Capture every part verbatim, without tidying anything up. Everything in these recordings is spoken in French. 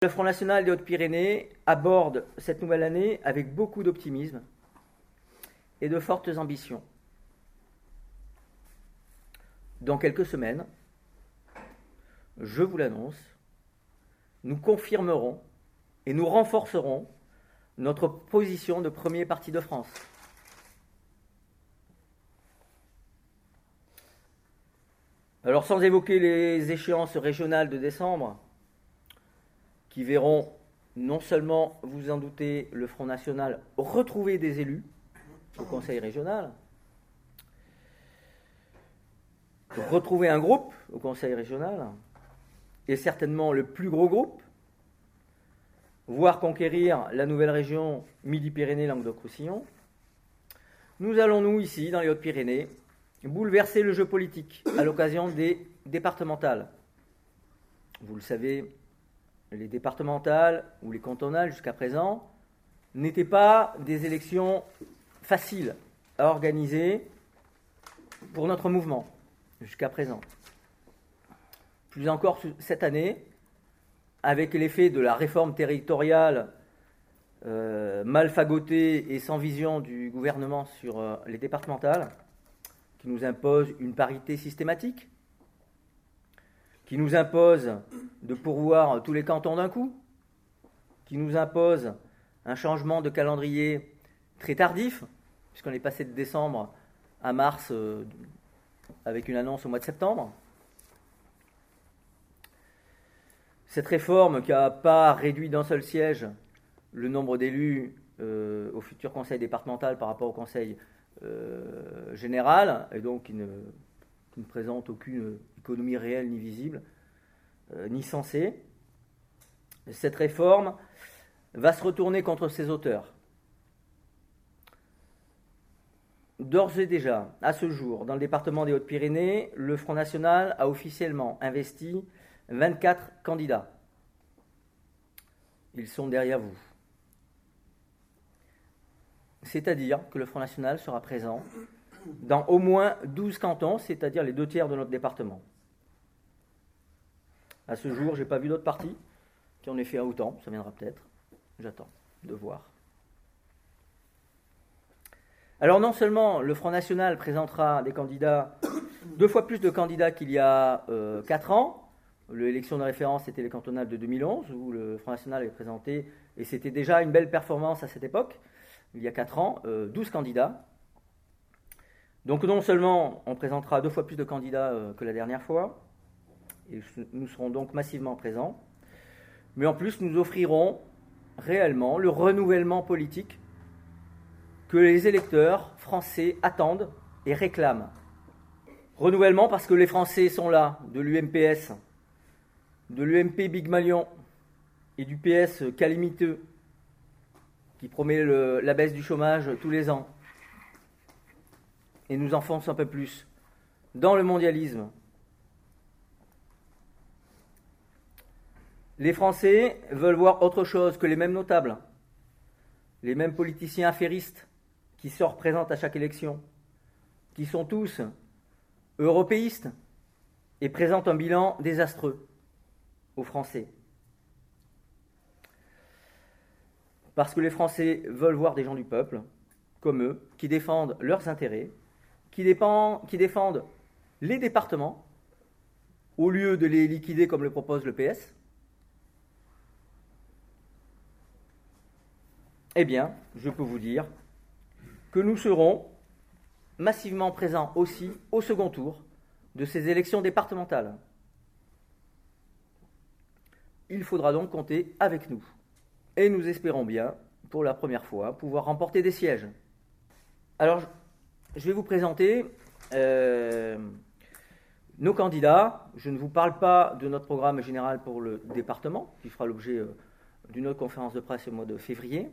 Le Front National des Hautes-Pyrénées aborde cette nouvelle année avec beaucoup d'optimisme et de fortes ambitions. Dans quelques semaines, je vous l'annonce, nous confirmerons et nous renforcerons notre position de premier parti de France. Alors, sans évoquer les échéances régionales de décembre, qui verront non seulement, vous en doutez, le Front National retrouver des élus au Conseil régional, retrouver un groupe au Conseil régional, et certainement le plus gros groupe, voire conquérir la nouvelle région Midi-Pyrénées-Languedoc-Roussillon, nous allons, nous, ici, dans les Hautes-Pyrénées, bouleverser le jeu politique à l'occasion des départementales. Vous le savez, les départementales ou les cantonales, jusqu'à présent, n'étaient pas des élections faciles à organiser pour notre mouvement, jusqu'à présent. Plus encore cette année, avec l'effet de la réforme territoriale euh, mal fagotée et sans vision du gouvernement sur euh, les départementales, qui nous impose une parité systématique, qui nous impose de pourvoir tous les cantons d'un coup, qui nous impose un changement de calendrier très tardif, puisqu'on est passé de décembre à mars euh, avec une annonce au mois de septembre. Cette réforme qui n'a pas réduit d'un seul siège le nombre d'élus euh, au futur conseil départemental par rapport au conseil euh, général, et donc qui ne, qui ne présente aucune économie réelle ni visible, euh, ni sensée. Cette réforme va se retourner contre ses auteurs. D'ores et déjà, à ce jour, dans le département des Hautes-Pyrénées, le Front National a officiellement investi vingt-quatre candidats. Ils sont derrière vous. C'est-à-dire que le Front National sera présent dans au moins douze cantons, c'est-à-dire les deux tiers de notre département. À ce jour, je n'ai pas vu d'autres partis qui en aient fait autant, ça viendra peut-être. J'attends de voir. Alors non seulement le Front National présentera des candidats, deux fois plus de candidats qu'il y a euh, quatre ans. L'élection de référence, c'était les cantonales de deux mille onze, où le Front National est présenté, et c'était déjà une belle performance à cette époque, il y a quatre ans, euh, douze candidats. Donc non seulement on présentera deux fois plus de candidats euh, que la dernière fois, et nous serons donc massivement présents, mais en plus nous offrirons réellement le renouvellement politique que les électeurs français attendent et réclament. Renouvellement parce que les Français sont là, de l'U M P S, de l'U M P Big Malion et du P S calimiteux qui promet le, la baisse du chômage tous les ans et nous enfonce un peu plus dans le mondialisme. Les Français veulent voir autre chose que les mêmes notables, les mêmes politiciens affairistes qui se représentent à chaque élection, qui sont tous européistes et présentent un bilan désastreux aux Français. Parce que les Français veulent voir des gens du peuple, comme eux, qui défendent leurs intérêts, qui, dépend, qui défendent les départements, au lieu de les liquider comme le propose le P S. Eh bien, je peux vous dire que nous serons massivement présents aussi au second tour de ces élections départementales. Il faudra donc compter avec nous. Et nous espérons bien, pour la première fois, pouvoir remporter des sièges. Alors, je vais vous présenter euh, nos candidats. Je ne vous parle pas de notre programme général pour le département, qui fera l'objet euh, d'une autre conférence de presse au mois de février.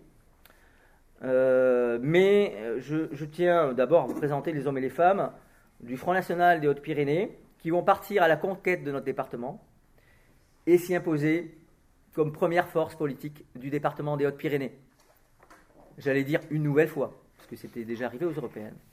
Euh, mais je, je tiens d'abord à vous présenter les hommes et les femmes du Front National des Hautes-Pyrénées qui vont partir à la conquête de notre département et s'y imposer comme première force politique du département des Hautes-Pyrénées. J'allais dire une nouvelle fois, parce que c'était déjà arrivé aux européennes.